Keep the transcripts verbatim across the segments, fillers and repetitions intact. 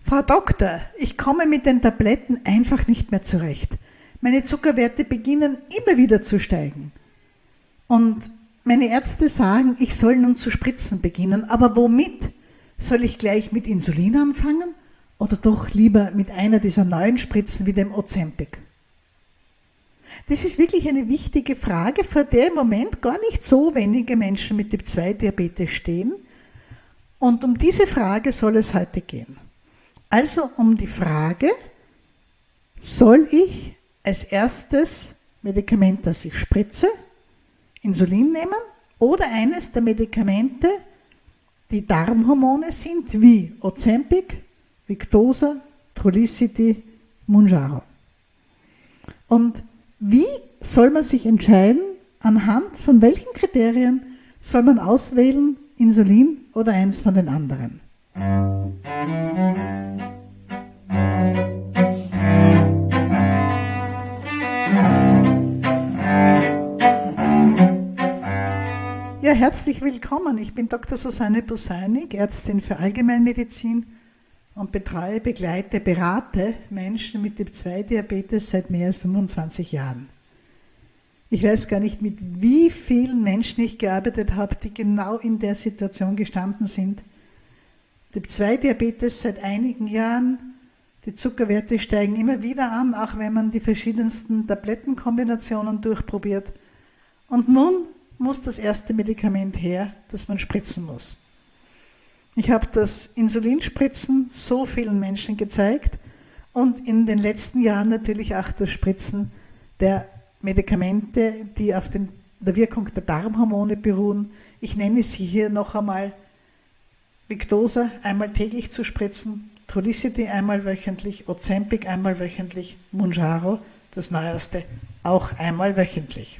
Frau Doktor, ich komme mit den Tabletten einfach nicht mehr zurecht. Meine Zuckerwerte beginnen immer wieder zu steigen. Und meine Ärzte sagen, ich soll nun zu spritzen beginnen. Aber womit? Soll ich gleich mit Insulin anfangen oder doch lieber mit einer dieser neuen Spritzen wie dem Ozempic? Das ist wirklich eine wichtige Frage, vor der im Moment gar nicht so wenige Menschen mit Typ zwei Diabetes stehen. Und um diese Frage soll es heute gehen. Also um die Frage, soll ich als erstes Medikament, das ich spritze, Insulin nehmen oder eines der Medikamente, die Darmhormone sind, wie Ozempic, Victoza, Trulicity, Mounjaro. Und wie soll man sich entscheiden, anhand von welchen Kriterien soll man auswählen, Insulin oder eins von den anderen? Ja, herzlich willkommen. Ich bin Doktor Susanne Buseinig, Ärztin für Allgemeinmedizin und betreue, begleite, berate Menschen mit Typ zwei Diabetes seit mehr als fünfundzwanzig Jahren. Ich weiß gar nicht, mit wie vielen Menschen ich gearbeitet habe, die genau in der Situation gestanden sind. Typ zwei Diabetes seit einigen Jahren, die Zuckerwerte steigen immer wieder an, auch wenn man die verschiedensten Tablettenkombinationen durchprobiert. Und nun muss das erste Medikament her, das man spritzen muss. Ich habe das Insulinspritzen so vielen Menschen gezeigt und in den letzten Jahren natürlich auch das Spritzen der Medikamente, die auf den, der Wirkung der Darmhormone beruhen. Ich nenne sie hier noch einmal: Victoza einmal täglich zu spritzen, Trulicity einmal wöchentlich, Ozempic einmal wöchentlich, Mounjaro, das neueste, auch einmal wöchentlich.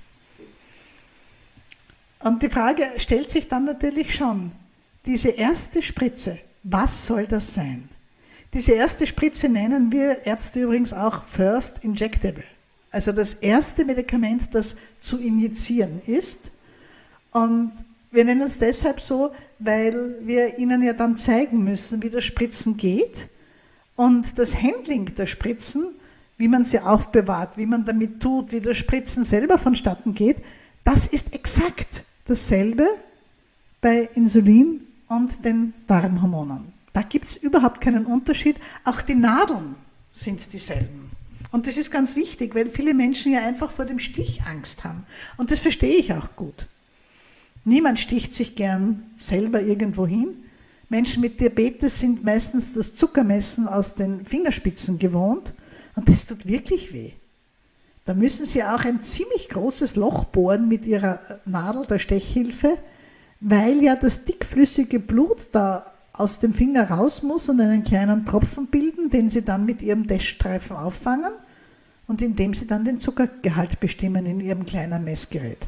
Und die Frage stellt sich dann natürlich schon, diese erste Spritze, was soll das sein? Diese erste Spritze nennen wir Ärzte übrigens auch First Injectable, also das erste Medikament, das zu injizieren ist. Und wir nennen es deshalb so, weil wir Ihnen ja dann zeigen müssen, wie das Spritzen geht. Und das Handling der Spritzen, wie man sie aufbewahrt, wie man damit tut, wie das Spritzen selber vonstatten geht, das ist exakt dasselbe bei Insulin und den Darmhormonen. Da gibt es überhaupt keinen Unterschied. Auch die Nadeln sind dieselben. Und das ist ganz wichtig, weil viele Menschen ja einfach vor dem Stich Angst haben. Und das verstehe ich auch gut. Niemand sticht sich gern selber irgendwo hin. Menschen mit Diabetes sind meistens das Zuckermessen aus den Fingerspitzen gewohnt. Und das tut wirklich weh. Da müssen Sie auch ein ziemlich großes Loch bohren mit Ihrer Nadel der Stechhilfe, weil ja das dickflüssige Blut da aus dem Finger raus muss und einen kleinen Tropfen bilden, den Sie dann mit Ihrem Teststreifen auffangen und indem Sie dann den Zuckergehalt bestimmen in Ihrem kleinen Messgerät.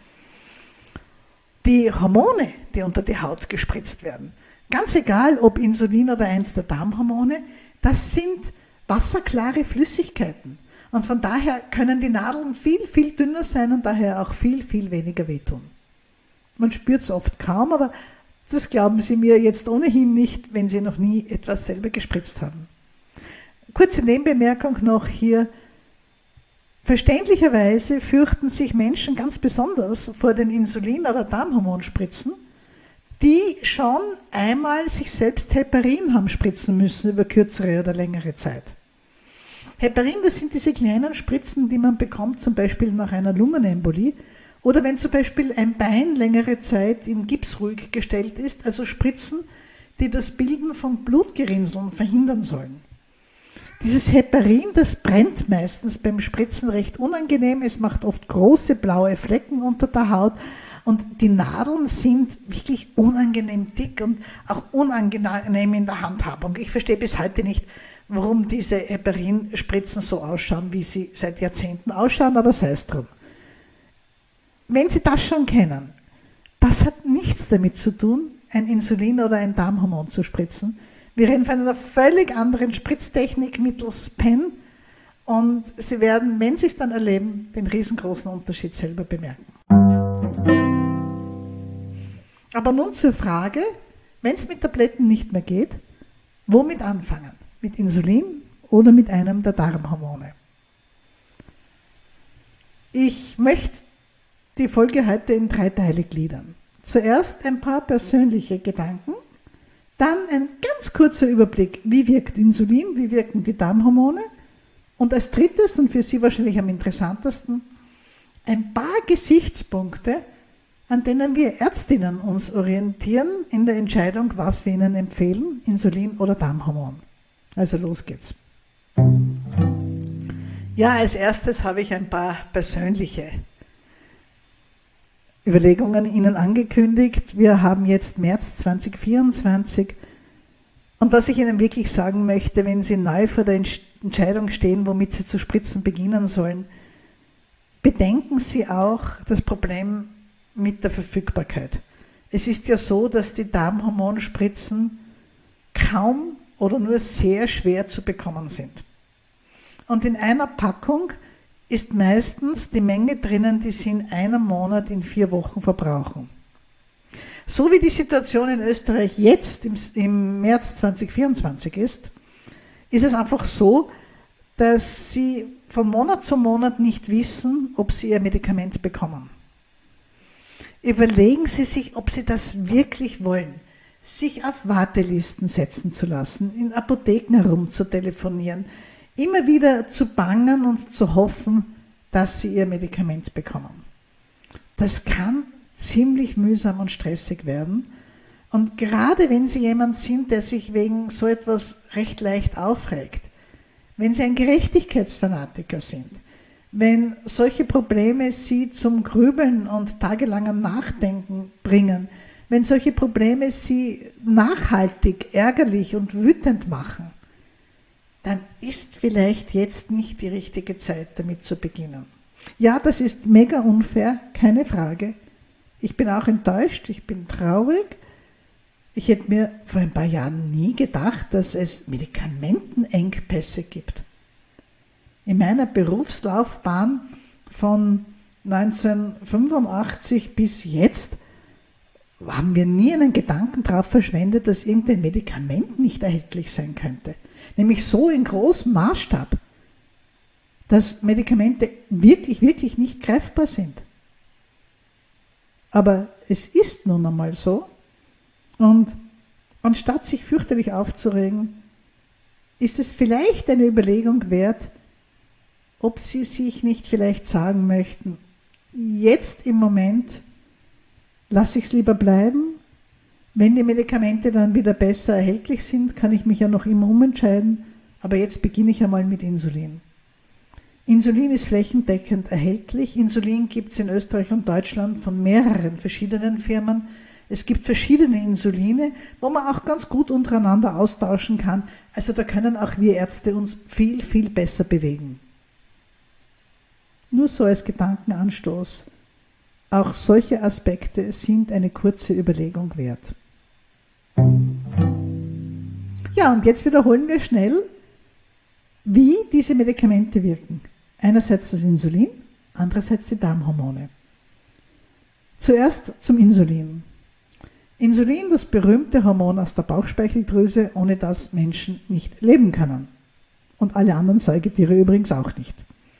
Die Hormone, die unter die Haut gespritzt werden, ganz egal ob Insulin oder eins der Darmhormone, das sind wasserklare Flüssigkeiten. Und von daher können die Nadeln viel, viel dünner sein und daher auch viel, viel weniger wehtun. Man spürt es oft kaum, aber das glauben Sie mir jetzt ohnehin nicht, wenn Sie noch nie etwas selber gespritzt haben. Kurze Nebenbemerkung noch hier. Verständlicherweise fürchten sich Menschen ganz besonders vor den Insulin- oder Darmhormonspritzen, die schon einmal sich selbst Heparin haben spritzen müssen über kürzere oder längere Zeit. Heparin, das sind diese kleinen Spritzen, die man bekommt, zum Beispiel nach einer Lungenembolie oder wenn zum Beispiel ein Bein längere Zeit in Gips ruhig gestellt ist, also Spritzen, die das Bilden von Blutgerinnseln verhindern sollen. Dieses Heparin, das brennt meistens beim Spritzen recht unangenehm, es macht oft große blaue Flecken unter der Haut und die Nadeln sind wirklich unangenehm dick und auch unangenehm in der Handhabung. Ich verstehe bis heute nicht, warum diese Heparin-Spritzen so ausschauen, wie sie seit Jahrzehnten ausschauen, aber sei es drum. Wenn Sie das schon kennen, das hat nichts damit zu tun, ein Insulin oder ein Darmhormon zu spritzen. Wir reden von einer völlig anderen Spritztechnik mittels Pen und Sie werden, wenn Sie es dann erleben, den riesengroßen Unterschied selber bemerken. Aber nun zur Frage, wenn es mit Tabletten nicht mehr geht, womit anfangen? mit Insulin oder mit einem der Darmhormone. Ich möchte die Folge heute in drei Teile gliedern. Zuerst ein paar persönliche Gedanken, dann ein ganz kurzer Überblick, wie wirkt Insulin, wie wirken die Darmhormone und als drittes und für Sie wahrscheinlich am interessantesten, ein paar Gesichtspunkte, an denen wir Ärztinnen uns orientieren in der Entscheidung, was wir Ihnen empfehlen, Insulin oder Darmhormon. Also los geht's. Ja, als erstes habe ich ein paar persönliche Überlegungen Ihnen angekündigt. Wir haben jetzt März zwanzig vierundzwanzig und was ich Ihnen wirklich sagen möchte, wenn Sie neu vor der Entscheidung stehen, womit Sie zu spritzen beginnen sollen, bedenken Sie auch das Problem mit der Verfügbarkeit. Es ist ja so, dass die Darmhormonspritzen kaum oder nur sehr schwer zu bekommen sind. Und in einer Packung ist meistens die Menge drinnen, die Sie in einem Monat in vier Wochen verbrauchen. So wie die Situation in Österreich jetzt im, im März zwanzig vierundzwanzig ist, ist es einfach so, dass Sie von Monat zu Monat nicht wissen, ob Sie Ihr Medikament bekommen. Überlegen Sie sich, ob Sie das wirklich wollen, sich auf Wartelisten setzen zu lassen, in Apotheken herumzutelefonieren, immer wieder zu bangen und zu hoffen, dass Sie Ihr Medikament bekommen. Das kann ziemlich mühsam und stressig werden. Und gerade wenn Sie jemand sind, der sich wegen so etwas recht leicht aufregt, wenn Sie ein Gerechtigkeitsfanatiker sind, wenn solche Probleme Sie zum Grübeln und tagelangen Nachdenken bringen, wenn solche Probleme Sie nachhaltig, ärgerlich und wütend machen, dann ist vielleicht jetzt nicht die richtige Zeit, damit zu beginnen. Ja, das ist mega unfair, keine Frage. Ich bin auch enttäuscht, ich bin traurig. Ich hätte mir vor ein paar Jahren nie gedacht, dass es Medikamentenengpässe gibt. In meiner Berufslaufbahn von neunzehnhundertfünfundachtzig bis jetzt haben wir nie einen Gedanken darauf verschwendet, dass irgendein Medikament nicht erhältlich sein könnte. Nämlich so in großem Maßstab, dass Medikamente wirklich, wirklich nicht greifbar sind. Aber es ist nun einmal so. Und anstatt sich fürchterlich aufzuregen, ist es vielleicht eine Überlegung wert, ob Sie sich nicht vielleicht sagen möchten, jetzt im Moment lasse ich es lieber bleiben. Wenn die Medikamente dann wieder besser erhältlich sind, kann ich mich ja noch immer umentscheiden, aber jetzt beginne ich einmal mit Insulin. Insulin ist flächendeckend erhältlich. Insulin gibt es in Österreich und Deutschland von mehreren verschiedenen Firmen. Es gibt verschiedene Insuline, wo man auch ganz gut untereinander austauschen kann. Also da können auch wir Ärzte uns viel, viel besser bewegen. Nur so als Gedankenanstoß. Auch solche Aspekte sind eine kurze Überlegung wert. Ja, und jetzt wiederholen wir schnell, wie diese Medikamente wirken. Einerseits das Insulin, andererseits die Darmhormone. Zuerst zum Insulin. Insulin, das berühmte Hormon aus der Bauchspeicheldrüse, ohne das Menschen nicht leben können. Und alle anderen Säugetiere übrigens auch nicht.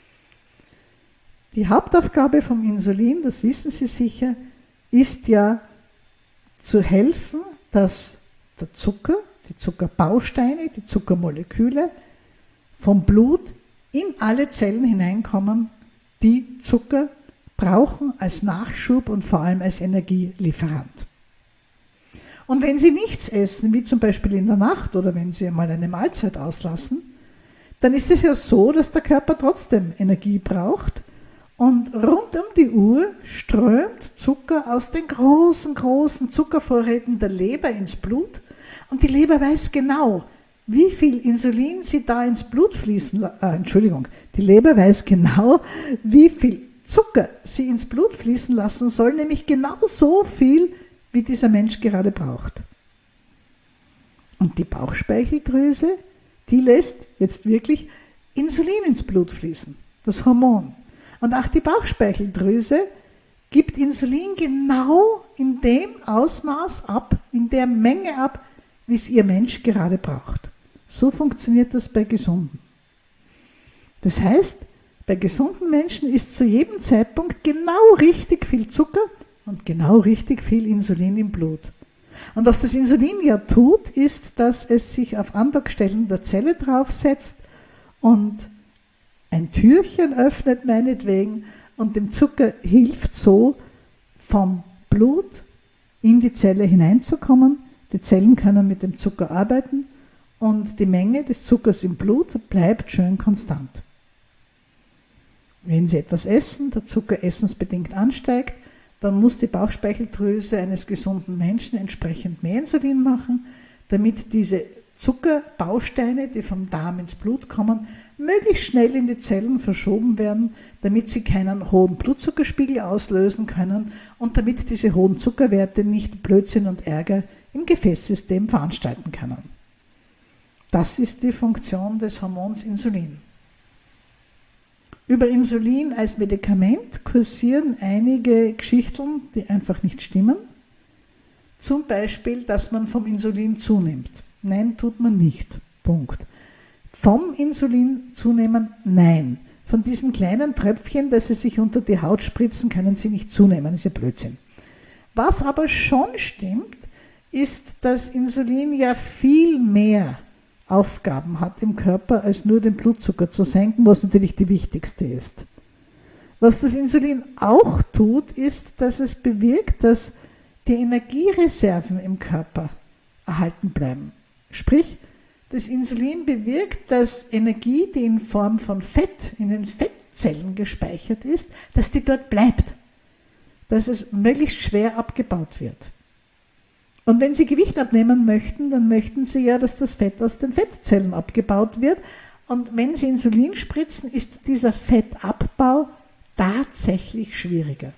Die Hauptaufgabe vom Insulin, das wissen Sie sicher, ist ja zu helfen, dass der Zucker, die Zuckerbausteine, die Zuckermoleküle vom Blut in alle Zellen hineinkommen, die Zucker brauchen als Nachschub und vor allem als Energielieferant. Und wenn Sie nichts essen, wie zum Beispiel in der Nacht oder wenn Sie einmal eine Mahlzeit auslassen, dann ist es ja so, dass der Körper trotzdem Energie braucht. Und rund um die Uhr strömt Zucker aus den großen, großen Zuckervorräten der Leber ins Blut. Und die Leber weiß genau, wie viel Insulin sie da ins Blut fließen, äh, Entschuldigung, die Leber weiß genau, wie viel Zucker sie ins Blut fließen lassen soll, nämlich genau so viel, wie dieser Mensch gerade braucht. Und die Bauchspeicheldrüse, die lässt jetzt wirklich Insulin ins Blut fließen, das Hormon. Und auch die Bauchspeicheldrüse gibt Insulin genau in dem Ausmaß ab, in der Menge ab, wie es ihr Mensch gerade braucht. So funktioniert das bei Gesunden. Das heißt, bei gesunden Menschen ist zu jedem Zeitpunkt genau richtig viel Zucker und genau richtig viel Insulin im Blut. Und was das Insulin ja tut, ist, dass es sich auf Andockstellen der Zelle draufsetzt und ein Türchen öffnet meinetwegen und dem Zucker hilft so, vom Blut in die Zelle hineinzukommen. Die Zellen können mit dem Zucker arbeiten und die Menge des Zuckers im Blut bleibt schön konstant. Wenn Sie etwas essen, der Zucker essensbedingt ansteigt, dann muss die Bauchspeicheldrüse eines gesunden Menschen entsprechend mehr Insulin machen, damit diese Zuckerbausteine, die vom Darm ins Blut kommen, möglichst schnell in die Zellen verschoben werden, damit sie keinen hohen Blutzuckerspiegel auslösen können und damit diese hohen Zuckerwerte nicht Blödsinn und Ärger im Gefäßsystem veranstalten können. Das ist die Funktion des Hormons Insulin. Über Insulin als Medikament kursieren einige Geschichten, die einfach nicht stimmen. Zum Beispiel, dass man vom Insulin zunimmt. Nein, tut man nicht. Punkt. Vom Insulin zunehmen? Nein. Von diesen kleinen Tröpfchen, dass sie sich unter die Haut spritzen, können sie nicht zunehmen. Das ist ja Blödsinn. Was aber schon stimmt, ist, dass Insulin ja viel mehr Aufgaben hat im Körper, als nur den Blutzucker zu senken, was natürlich die wichtigste ist. Was das Insulin auch tut, ist, dass es bewirkt, dass die Energiereserven im Körper erhalten bleiben. Sprich, das Insulin bewirkt, dass Energie, die in Form von Fett in den Fettzellen gespeichert ist, dass die dort bleibt, dass es möglichst schwer abgebaut wird. Und wenn Sie Gewicht abnehmen möchten, dann möchten Sie ja, dass das Fett aus den Fettzellen abgebaut wird. Und wenn Sie Insulin spritzen, ist dieser Fettabbau tatsächlich schwieriger.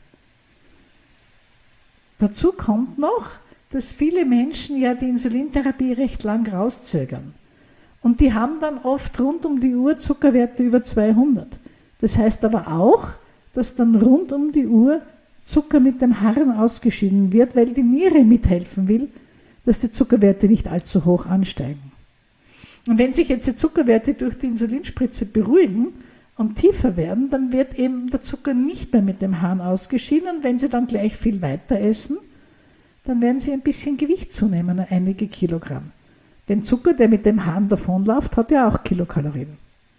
Dazu kommt noch, dass viele Menschen ja die Insulintherapie recht lang rauszögern. Und die haben dann oft rund um die Uhr Zuckerwerte über zweihundert. Das heißt aber auch, dass dann rund um die Uhr Zucker mit dem Harn ausgeschieden wird, weil die Niere mithelfen will, dass die Zuckerwerte nicht allzu hoch ansteigen. Und wenn sich jetzt die Zuckerwerte durch die Insulinspritze beruhigen und tiefer werden, dann wird eben der Zucker nicht mehr mit dem Harn ausgeschieden und wenn Sie dann gleich viel weiter essen, dann werden Sie ein bisschen Gewicht zunehmen, einige Kilogramm. Denn Zucker, der mit dem Harn davonläuft, hat ja auch Kilokalorien.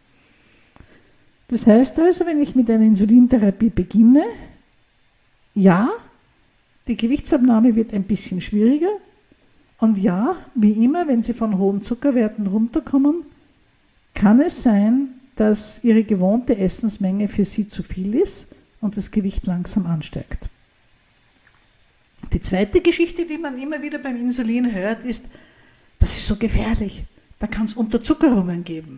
Das heißt also, wenn ich mit einer Insulintherapie beginne, ja, die Gewichtsabnahme wird ein bisschen schwieriger und ja, wie immer, wenn Sie von hohen Zuckerwerten runterkommen, kann es sein, dass Ihre gewohnte Essensmenge für Sie zu viel ist und das Gewicht langsam ansteigt. Die zweite Geschichte, die man immer wieder beim Insulin hört, ist, das ist so gefährlich, da kann es Unterzuckerungen geben.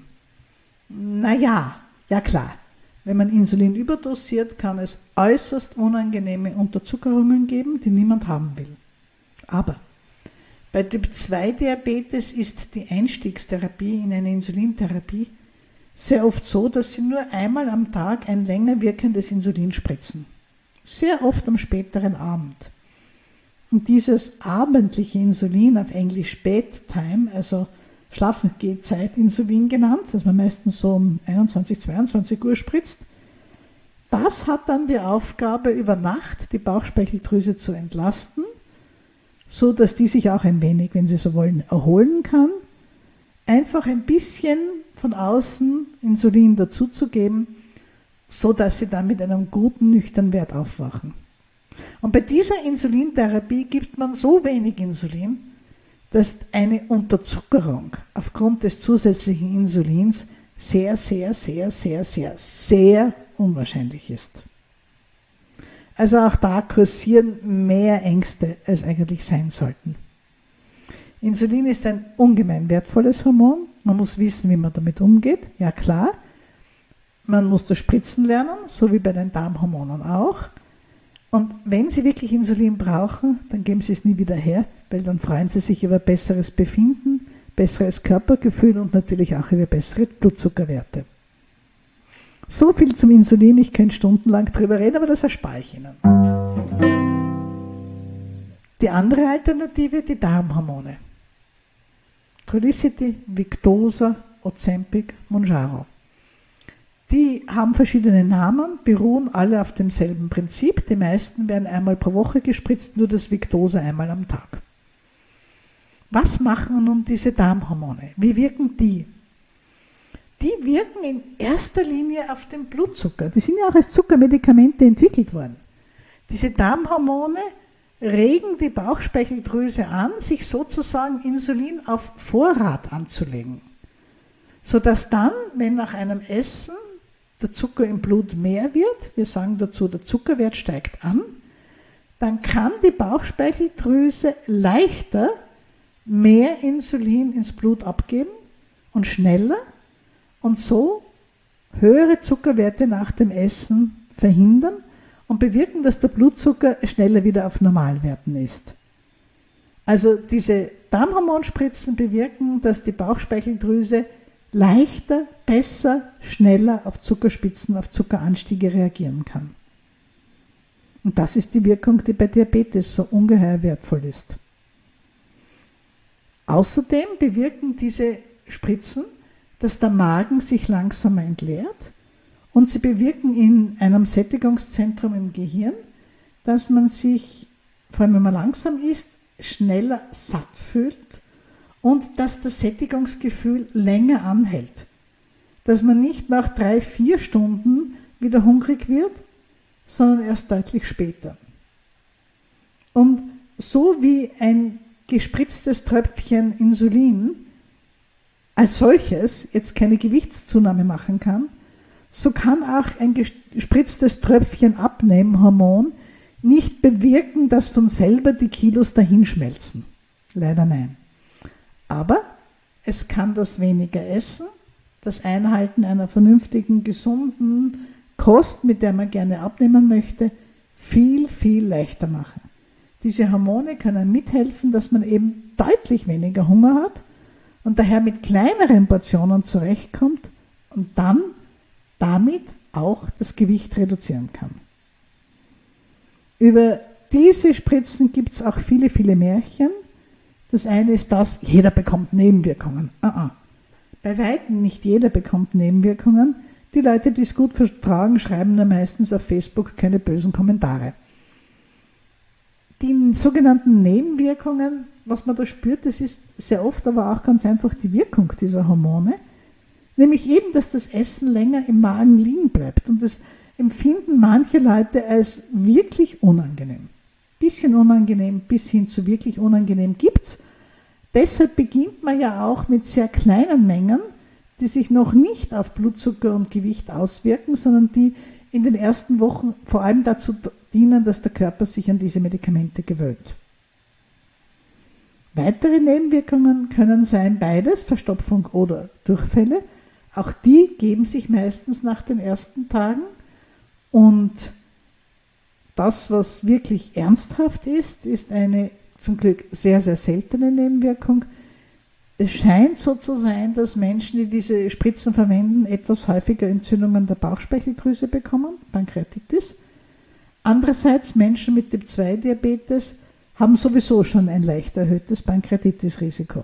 Naja, ja klar. Wenn man Insulin überdosiert, kann es äußerst unangenehme Unterzuckerungen geben, die niemand haben will. Aber bei Typ zwei Diabetes ist die Einstiegstherapie in eine Insulintherapie sehr oft so, dass sie nur einmal am Tag ein länger wirkendes Insulin spritzen. Sehr oft am späteren Abend. Und dieses abendliche Insulin, auf Englisch Bedtime, also Schlafengehzeit Insulin genannt, das man meistens so um einundzwanzig, zweiundzwanzig Uhr spritzt, das hat dann die Aufgabe, über Nacht die Bauchspeicheldrüse zu entlasten, so dass die sich auch ein wenig, wenn Sie so wollen, erholen kann, einfach ein bisschen von außen Insulin dazuzugeben, so dass Sie dann mit einem guten, nüchternen Wert aufwachen. Und bei dieser Insulintherapie gibt man so wenig Insulin, dass eine Unterzuckerung aufgrund des zusätzlichen Insulins sehr, sehr, sehr, sehr, sehr, sehr unwahrscheinlich ist. Also auch da kursieren mehr Ängste, als eigentlich sein sollten. Insulin ist ein ungemein wertvolles Hormon. Man muss wissen, wie man damit umgeht. Ja klar, man muss das Spritzen lernen, so wie bei den Darmhormonen auch. Und wenn Sie wirklich Insulin brauchen, dann geben Sie es nie wieder her, weil dann freuen Sie sich über besseres Befinden, besseres Körpergefühl und natürlich auch über bessere Blutzuckerwerte. So viel zum Insulin, ich könnte stundenlang drüber reden, aber das erspare ich Ihnen. Die andere Alternative, die Darmhormone. Trulicity, Victoza, Ozempic, Mounjaro. Die haben verschiedene Namen, beruhen alle auf demselben Prinzip. Die meisten werden einmal pro Woche gespritzt, nur das Victoza einmal am Tag. Was machen nun diese Darmhormone? Wie wirken die? Die wirken in erster Linie auf den Blutzucker. Die sind ja auch als Zuckermedikamente entwickelt worden. Diese Darmhormone regen die Bauchspeicheldrüse an, sich sozusagen Insulin auf Vorrat anzulegen, sodass dann, wenn nach einem Essen der Zucker im Blut mehr wird, wir sagen dazu, der Zuckerwert steigt an, dann kann die Bauchspeicheldrüse leichter mehr Insulin ins Blut abgeben und schneller und so höhere Zuckerwerte nach dem Essen verhindern und bewirken, dass der Blutzucker schneller wieder auf Normalwerten ist. Also diese Darmhormonspritzen bewirken, dass die Bauchspeicheldrüse leichter, besser, schneller auf Zuckerspitzen, auf Zuckeranstiege reagieren kann. Und das ist die Wirkung, die bei Diabetes so ungeheuer wertvoll ist. Außerdem bewirken diese Spritzen, dass der Magen sich langsamer entleert und sie bewirken in einem Sättigungszentrum im Gehirn, dass man sich, vor allem wenn man langsam isst, schneller satt fühlt und dass das Sättigungsgefühl länger anhält. Dass man nicht nach drei, vier Stunden wieder hungrig wird, sondern erst deutlich später. Und so wie ein gespritztes Tröpfchen Insulin als solches jetzt keine Gewichtszunahme machen kann, so kann auch ein gespritztes Tröpfchen Abnehmhormon nicht bewirken, dass von selber die Kilos dahinschmelzen. Leider nein. Aber es kann das weniger Essen, das Einhalten einer vernünftigen, gesunden Kost, mit der man gerne abnehmen möchte, viel, viel leichter machen. Diese Hormone können mithelfen, dass man eben deutlich weniger Hunger hat und daher mit kleineren Portionen zurechtkommt und dann damit auch das Gewicht reduzieren kann. Über diese Spritzen gibt es auch viele, viele Märchen. Das eine ist das, jeder bekommt Nebenwirkungen. Uh-uh. Bei weitem nicht jeder bekommt Nebenwirkungen. Die Leute, die es gut vertragen, schreiben nur meistens auf Facebook keine bösen Kommentare. Die sogenannten Nebenwirkungen, was man da spürt, das ist sehr oft aber auch ganz einfach die Wirkung dieser Hormone. Nämlich eben, dass das Essen länger im Magen liegen bleibt. Und das empfinden manche Leute als wirklich unangenehm. Bisschen unangenehm bis hin zu wirklich unangenehm gibt's. Deshalb beginnt man ja auch mit sehr kleinen Mengen, die sich noch nicht auf Blutzucker und Gewicht auswirken, sondern die in den ersten Wochen vor allem dazu dienen, dass der Körper sich an diese Medikamente gewöhnt. Weitere Nebenwirkungen können sein beides, Verstopfung oder Durchfälle. Auch die geben sich meistens nach den ersten Tagen. Und das, was wirklich ernsthaft ist, ist eine zum Glück sehr, sehr seltene Nebenwirkung. Es scheint so zu sein, dass Menschen, die diese Spritzen verwenden, etwas häufiger Entzündungen der Bauchspeicheldrüse bekommen, Pankreatitis. Andererseits Menschen mit Typ zwei Diabetes haben sowieso schon ein leicht erhöhtes Pankreatitis-Risiko.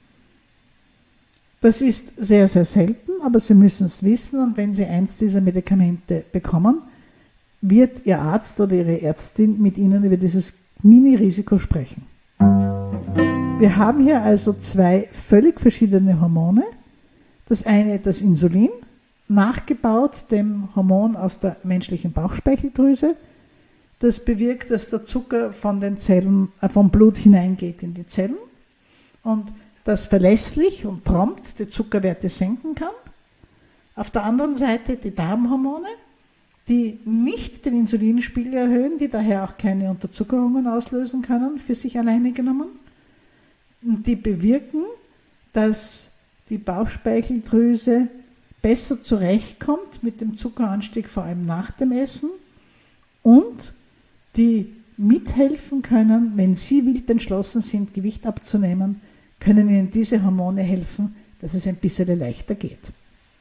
Das ist sehr, sehr selten, aber Sie müssen es wissen und wenn Sie eins dieser Medikamente bekommen, wird Ihr Arzt oder Ihre Ärztin mit Ihnen über dieses Mini-Risiko sprechen. Wir haben hier also zwei völlig verschiedene Hormone. Das eine das Insulin, nachgebaut dem Hormon aus der menschlichen Bauchspeicheldrüse. Das bewirkt, dass der Zucker von den Zellen, äh, vom Blut hineingeht in die Zellen und das verlässlich und prompt die Zuckerwerte senken kann. Auf der anderen Seite die Darmhormone, die nicht den Insulinspiegel erhöhen, die daher auch keine Unterzuckerungen auslösen können, für sich alleine genommen. Und die bewirken, dass die Bauchspeicheldrüse besser zurechtkommt mit dem Zuckeranstieg, vor allem nach dem Essen, und die mithelfen können, wenn Sie wild entschlossen sind, Gewicht abzunehmen, können Ihnen diese Hormone helfen, dass es ein bisschen leichter geht.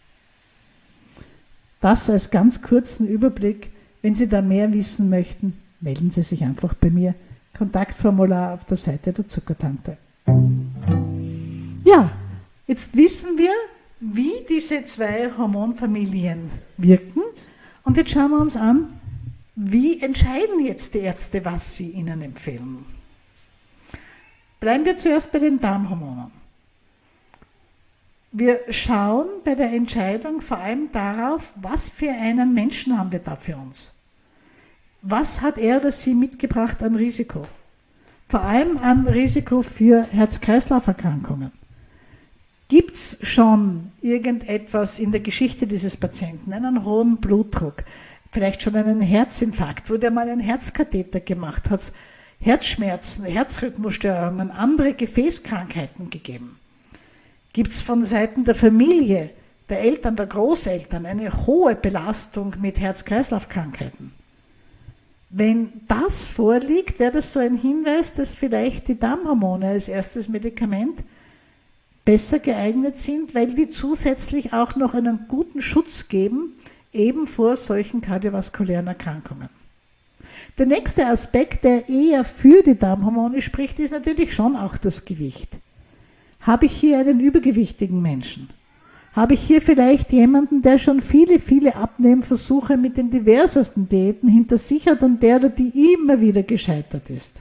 Das als ganz kurzen Überblick. Wenn Sie da mehr wissen möchten, melden Sie sich einfach bei mir. Kontaktformular auf der Seite der Zuckertante. Ja, Jetzt wissen wir, wie diese zwei Hormonfamilien wirken und jetzt schauen wir uns an, wie entscheiden jetzt die Ärzte, was sie ihnen empfehlen. Bleiben wir zuerst bei den Darmhormonen. Wir schauen bei der Entscheidung vor allem darauf, was für einen Menschen haben wir da für uns. Was hat er oder sie mitgebracht an Risiko? Vor allem an Risiko für Herz-Kreislauf-Erkrankungen. Gibt es schon irgendetwas in der Geschichte dieses Patienten, einen hohen Blutdruck, vielleicht schon einen Herzinfarkt, wo der mal einen Herzkatheter gemacht hat, Herzschmerzen, Herzrhythmusstörungen, andere Gefäßkrankheiten gegeben? Gibt es von Seiten der Familie, der Eltern, der Großeltern eine hohe Belastung mit Herz-Kreislauf-Krankheiten? Wenn das vorliegt, wäre das so ein Hinweis, dass vielleicht die Darmhormone als erstes Medikament besser geeignet sind, weil die zusätzlich auch noch einen guten Schutz geben, eben vor solchen kardiovaskulären Erkrankungen. Der nächste Aspekt, der eher für die Darmhormone spricht, ist natürlich schon auch das Gewicht. Habe ich hier einen übergewichtigen Menschen? Habe ich hier vielleicht jemanden, der schon viele, viele Abnehmversuche mit den diversesten Diäten hinter sich hat und der oder die immer wieder gescheitert ist?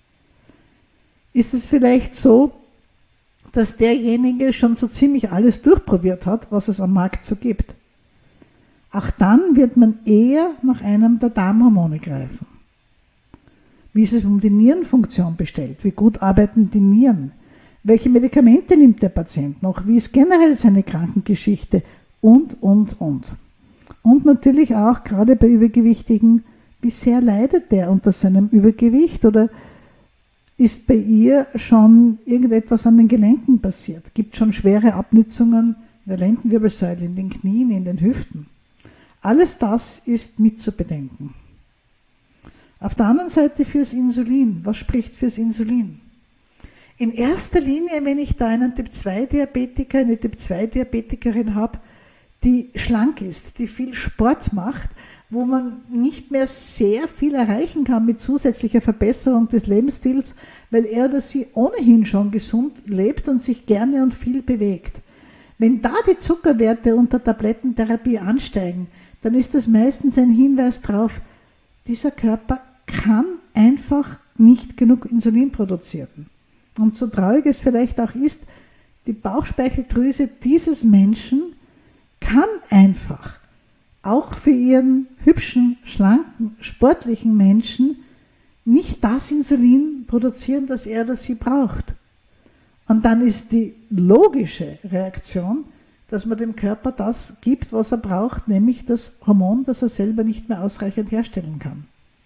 Ist es vielleicht so, dass derjenige schon so ziemlich alles durchprobiert hat, was es am Markt so gibt? Auch dann wird man eher nach einem der Darmhormone greifen. Wie ist es um die Nierenfunktion bestellt? Wie gut arbeiten die Nieren? Welche Medikamente nimmt der Patient noch? Wie ist generell seine Krankengeschichte? Und, und, und. Und natürlich auch, gerade bei Übergewichtigen, wie sehr leidet der unter seinem Übergewicht? Oder ist bei ihr schon irgendetwas an den Gelenken passiert? Gibt es schon schwere Abnützungen in der Lendenwirbelsäule, in den Knien, in den Hüften? Alles das ist mit zu bedenken. Auf der anderen Seite fürs Insulin. Was spricht fürs Insulin? In erster Linie, wenn ich da einen Typ zwei Diabetiker, eine Typ zwei Diabetikerin habe, die schlank ist, die viel Sport macht, wo man nicht mehr sehr viel erreichen kann mit zusätzlicher Verbesserung des Lebensstils, weil er oder sie ohnehin schon gesund lebt und sich gerne und viel bewegt. Wenn da die Zuckerwerte unter Tablettentherapie ansteigen, dann ist das meistens ein Hinweis darauf, dieser Körper kann einfach nicht genug Insulin produzieren. Und so traurig es vielleicht auch ist, die Bauchspeicheldrüse dieses Menschen kann einfach auch für ihren hübschen, schlanken, sportlichen Menschen nicht das Insulin produzieren, das er oder sie braucht. Und dann ist die logische Reaktion, dass man dem Körper das gibt, was er braucht, nämlich das Hormon, das er selber nicht mehr ausreichend herstellen kann.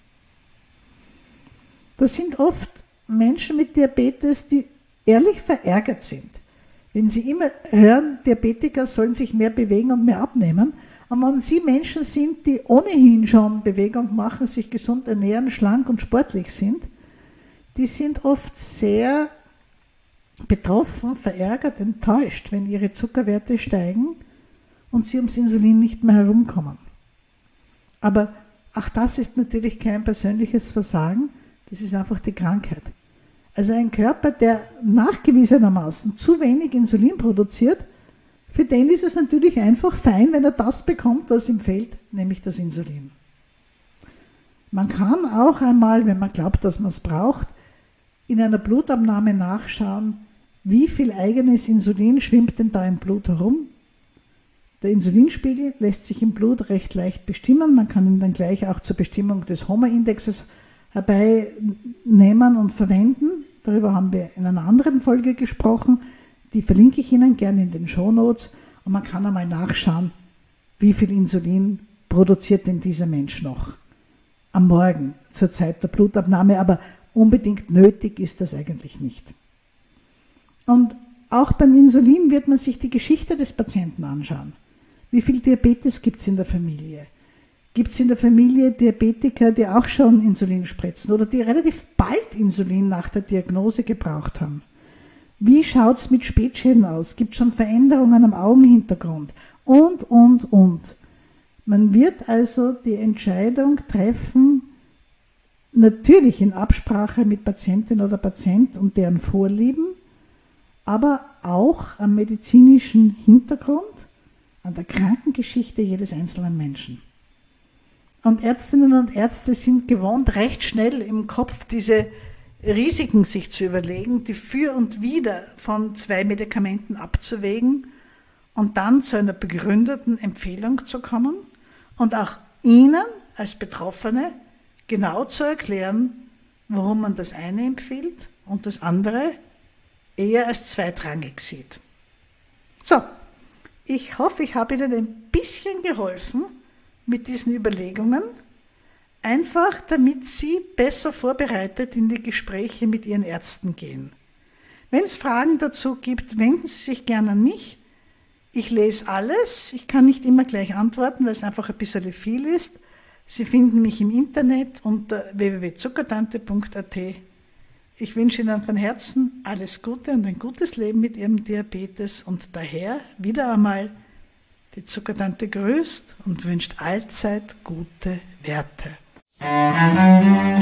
Das sind oft Menschen mit Diabetes, die ehrlich verärgert sind. Wenn sie immer hören, Diabetiker sollen sich mehr bewegen und mehr abnehmen, und wenn sie Menschen sind, die ohnehin schon Bewegung machen, sich gesund ernähren, schlank und sportlich sind, die sind oft sehr betroffen, verärgert, enttäuscht, wenn ihre Zuckerwerte steigen und sie ums Insulin nicht mehr herumkommen. Aber auch das ist natürlich kein persönliches Versagen, das ist einfach die Krankheit. Also ein Körper, der nachgewiesenermaßen zu wenig Insulin produziert, für den ist es natürlich einfach fein, wenn er das bekommt, was ihm fehlt, nämlich das Insulin. Man kann auch einmal, wenn man glaubt, dass man es braucht, in einer Blutabnahme nachschauen, wie viel eigenes Insulin schwimmt denn da im Blut herum. Der Insulinspiegel lässt sich im Blut recht leicht bestimmen. Man kann ihn dann gleich auch zur Bestimmung des HOMA-Indexes herbeinehmen und verwenden. Darüber haben wir in einer anderen Folge gesprochen. Die verlinke ich Ihnen gerne in den Shownotes. Und man kann einmal nachschauen, wie viel Insulin produziert denn dieser Mensch noch am Morgen zur Zeit der Blutabnahme. Aber unbedingt nötig ist das eigentlich nicht. Und auch beim Insulin wird man sich die Geschichte des Patienten anschauen. Wie viel Diabetes gibt es in der Familie? Gibt es in der Familie Diabetiker, die auch schon Insulin spritzen oder die relativ bald Insulin nach der Diagnose gebraucht haben? Wie schaut es mit Spätschäden aus? Gibt es schon Veränderungen am Augenhintergrund? Und, und, und. Man wird also die Entscheidung treffen, natürlich in Absprache mit Patientin oder Patient und deren Vorlieben, aber auch am medizinischen Hintergrund, an der Krankengeschichte jedes einzelnen Menschen. Und Ärztinnen und Ärzte sind gewohnt, recht schnell im Kopf diese Risiken sich zu überlegen, die Für und Wider von zwei Medikamenten abzuwägen und dann zu einer begründeten Empfehlung zu kommen und auch Ihnen als Betroffene genau zu erklären, warum man das eine empfiehlt und das andere eher als zweitrangig sieht. So, ich hoffe, ich habe Ihnen ein bisschen geholfen mit diesen Überlegungen, einfach damit Sie besser vorbereitet in die Gespräche mit Ihren Ärzten gehen. Wenn es Fragen dazu gibt, wenden Sie sich gerne an mich. Ich lese alles, ich kann nicht immer gleich antworten, weil es einfach ein bisschen viel ist. Sie finden mich im Internet unter w w w punkt zuckertante punkt a t. Ich wünsche Ihnen von Herzen alles Gute und ein gutes Leben mit Ihrem Diabetes und daher wieder einmal die Zuckertante grüßt und wünscht allzeit gute Werte.